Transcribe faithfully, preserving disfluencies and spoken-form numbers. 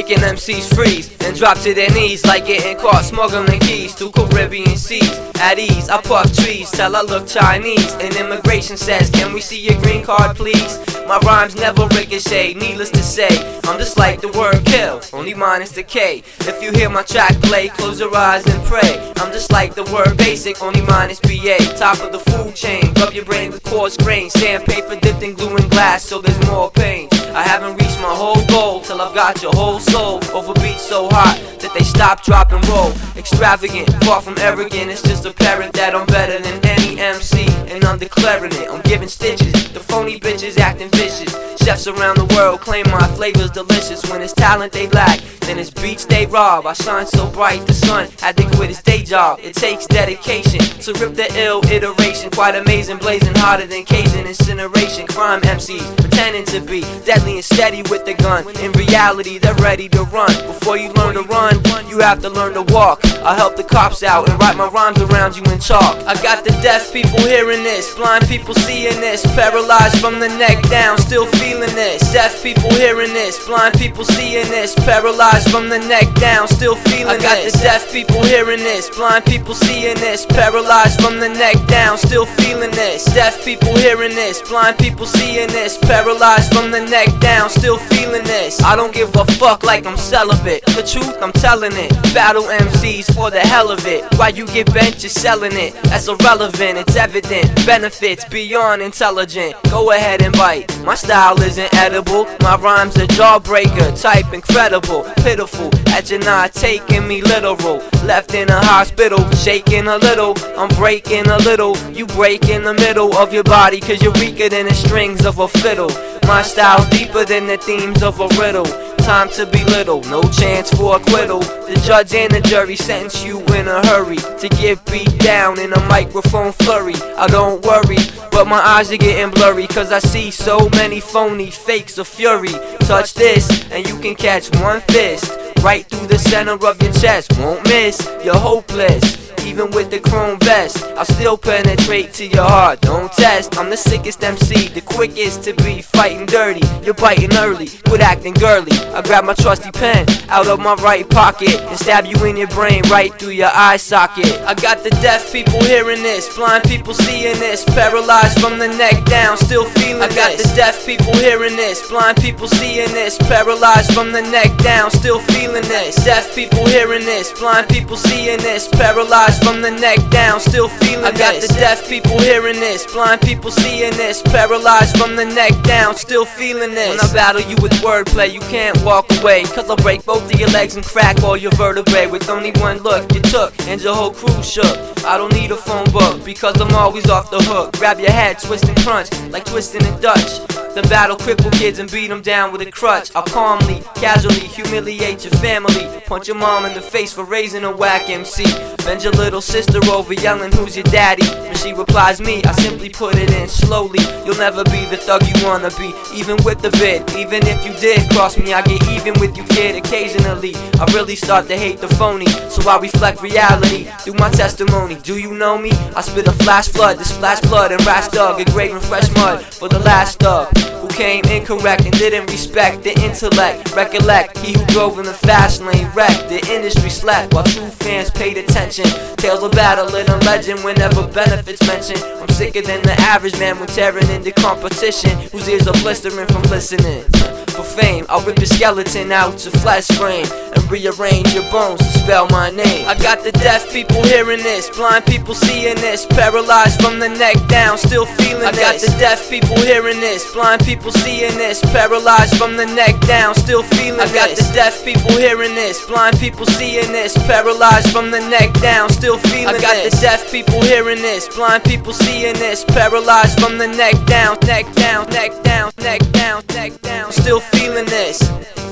making M Cs freeze and drop to their knees like getting caught smuggling keys through Caribbean seas. At ease, I puff trees till I look Chinese, and immigration says, can we see your green card please? My rhymes never ricochet, needless to say, I'm just like the word kill, only minus the K. If you hear my track play, close your eyes and pray. I'm just like the word basic, only minus B A. Top of the food chain, rub your brain with coarse grain. Sandpaper dipped in glue and glass, so there's more pain. I haven't reached my whole goal till I've got your whole soul over beats so hot that they stop, drop, and roll. Extravagant, far from arrogant, it's just apparent that I'm better than any M C, and I'm declaring it. I'm giving stitches, the phony bitches acting vicious. Chefs around the world claim my flavor's delicious. When it's talent they lack, then it's beats they rob. I shine so bright the sun had to quit his day job. It takes dedication to rip the ill iteration. Quite amazing, blazing hotter than Cajun incineration. Crime M Cs pretending to be deadly and steady with the gun. In reality they're ready to run. Before you learn to run, you have to learn to walk. I help the cops out and write my rhymes around you in chalk. I got the deaf people hearing this, blind people seeing this, paralyzed from the neck down, still feeling this. Deaf people hearing this, blind people seeing this, paralyzed from the neck down, still feeling this. I got the deaf people hearing this, blind people seeing this, paralyzed from the neck down, still feeling this. Deaf people hearing this, blind people seeing this, paralyzed from the neck down, still feeling this. I don't give a fuck like I'm celibate. The truth, I'm telling it. Battle M Cs for the hell of it. While you get bent, you're selling it. That's irrelevant, it's evident. Benefits beyond intelligent. Go ahead and bite. My style isn't edible. My rhymes are jawbreaker. Type incredible, pitiful. That you're not taking me literal. Left in a hospital, shaking a little. I'm breaking a little. You break in the middle of your body, cause you're weaker than the strings of a fiddle. My style's deeper than the themes of a riddle. Time to belittle, no chance for acquittal. The judge and the jury sentence you in a hurry to get beat down in a microphone flurry. I don't worry, but my eyes are getting blurry, cause I see so many phony fakes of fury. Touch this and you can catch one fist right through the center of your chest. Won't miss, you're hopeless. Even with the chrome vest, I'll still penetrate to your heart. Don't test, I'm the sickest M C, the quickest to be fighting dirty. You're biting early, quit acting girly. I grab my trusty pen out of my right pocket and stab you in your brain right through your eye socket. I got the deaf people hearing this, blind people seeing this, paralyzed from the neck down, still feeling this. I got the deaf people hearing this, blind people seeing this, paralyzed from the neck down, still feeling this. Deaf people hearing this, blind people seeing this, paralyzed from the neck down, still feeling this. I got the deaf people hearing this, blind people seeing this, paralyzed from the neck down, still feeling this. When I battle you with wordplay, you can't walk away, cause I'll break both of your legs and crack all your vertebrae. With only one look, you took, and your whole crew shook. I don't need a phone book, because I'm always off the hook. Grab your head, twist and crunch, like twisting in Dutch. Then battle cripple kids and beat them down with a crutch. I'll calmly, casually humiliate your family. Punch your mom in the face for raising a whack M C. Bend your little sister over yelling who's your daddy. When she replies me, I simply put it in slowly. You'll never be the thug you wanna be, even with the bid. Even if you did cross me, I get even with you kid. Occasionally, I really start to hate the phony, so I reflect reality through my testimony. Do you know me? I spit a flash flood to splash blood and rash dug, engraving fresh mud for the last thug who came incorrect and didn't respect the intellect. Recollect, he who drove in the fast lane wrecked. The industry slept while true fans paid attention. Tales of battle and a legend whenever benefits mentioned. I'm sicker than the average man when tearing into competition, whose ears are blistering from listening. For fame, I'll rip your skeleton out your flesh frame and rearrange your bones to spell my name. I got the deaf people hearing this, blind people seeing this, paralyzed from the neck down, still feeling this. I got the deaf people hearing this, blind people seeing this, paralyzed from the neck down, still feeling this. I got the deaf people hearing this, blind people seeing this, paralyzed from the neck down, still feeling this. I got the deaf people hearing this, blind people seeing this, paralyzed from the neck down, neck down, neck down, neck down, neck down, still feeling this.